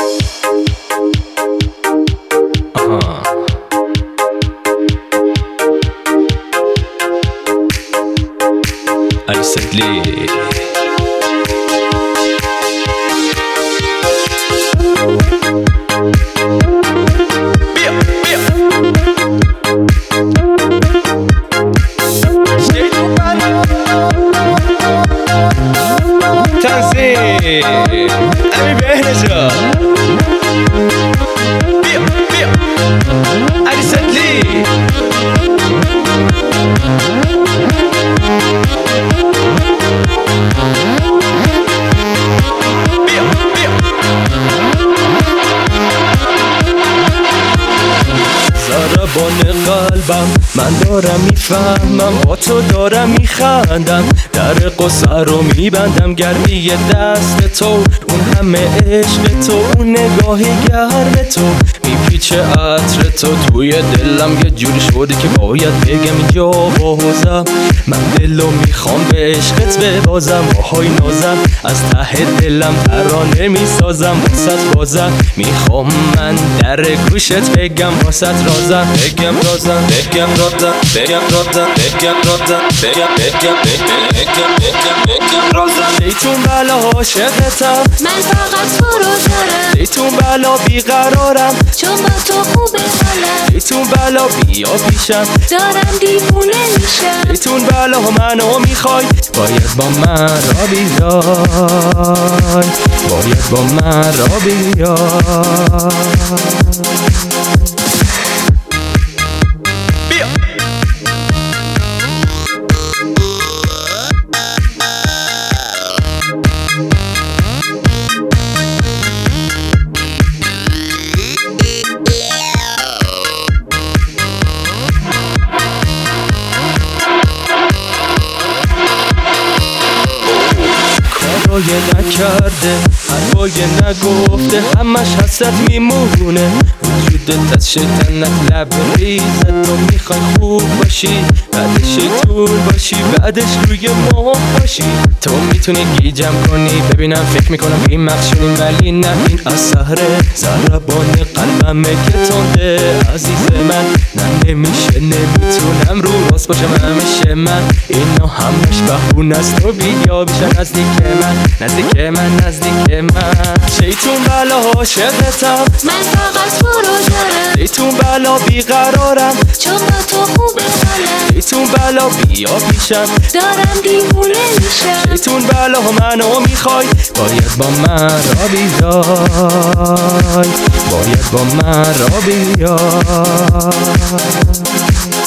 Ali Sedley. تنظیم امیر بهنجا بیا علی سدلی ضربان قلبم من دارم میفهمم، با تو دارم میخندم، در قصه رو میبندم، گرمی دست تو، اون همه عشق تو، اون نگاهی گرم تو، میپیچه عطر تو توی دلم، یه جوری شده که باید بگم اینجا بازم، من دلو میخوام به عشقت ببازم، باهای نازم از ته دلم ترانه میسازم، واسط بازم میخوام من در گوشت بگم، واسط رازم بگم رازم بگم رازم بگم رازم بگم رازم بگم رازم دیتون بلا عاشقتم، من فقط تو رو دارم، دیتون بلا بیقرارم، چون با تو خوبه حالم، دیتون بلا بیا پیشم، دارم دیوونه میشم، دیتون بلا منو میخوای، باید با من را بیای، باید با من را بیای. کارای نکرده حرفای نگفته، همش حسرت میمونه، وجودت از شیطنت لبریزه، تو میخوای خوب باشی بعدش شیطون باشی، بعدش روی ما باشی، تو میتونی گیجم کنی، ببینم فکر میکنم این مخشونیم ولی نه، این اثره ضربان قلبمه که تنده عزیز من، نه نمیشه نمیتونم رو راست باشم همیشه من، اینا همش بهونه است، تو بیا بیشن نزدیک من نزدیک من نزدیک من، شیطون بلا عاشقتم، من فقط تو رو دارم، شیطون بلا بیقرارم، چون با تو خوبه حالم، شیطون بلا بیا پیشم، دارم دیوونه میشم، شیطون بلا منو میخوای، باید با من را بیای، باید با من را بیای.